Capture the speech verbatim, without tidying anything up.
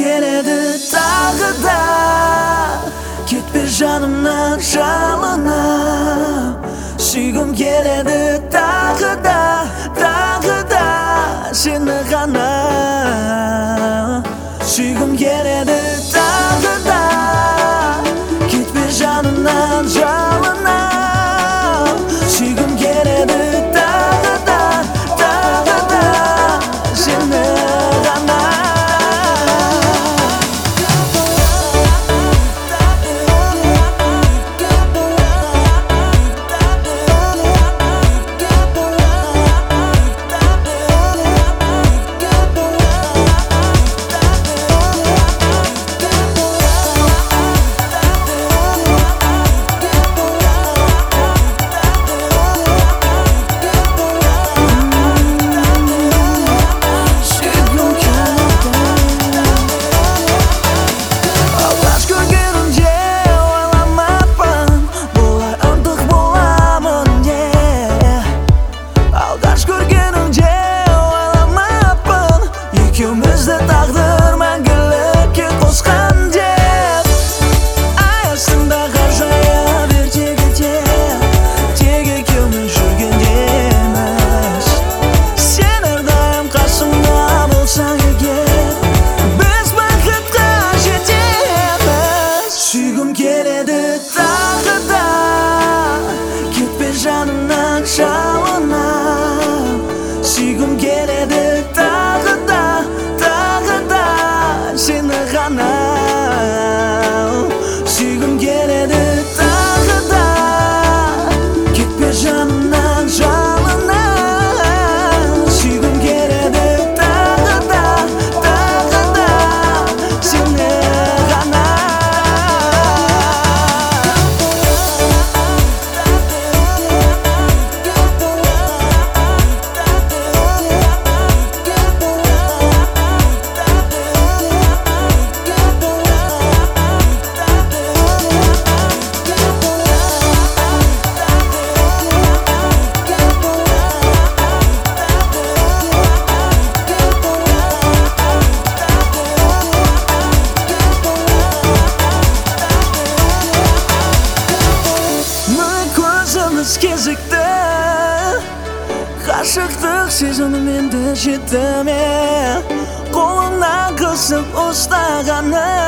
keledi tағы da. Ketme janımdan çalınıp, süygüm keledi tағы da, tағы da seni ғana. Süygüm keledi tағы da. Ketme janımdan çalınıp, süygüm keledi tағы da, tағы da seni ғana. Ikimizde taqdir мәңгілікке қосқан деп, аясында қаржая бер тегі-тек, тек екеуміз жүргендеміз. Сен әрдайым қасымда болсаң егер, біз бақытқа жетеміз. Сүйгім келеді тағы да, кетпе жанымнан шалынып. Сүйгім келеді тағы да, seni ғана. Süygüm keledi tағы da. Ketme janımdan жалынып. Süygüm keledi tағы da, tағы da seni ғана. Көзіміз кезікті, ғашықтық сезімімен де жетті ме, қолыңнан қысып ұстағаны.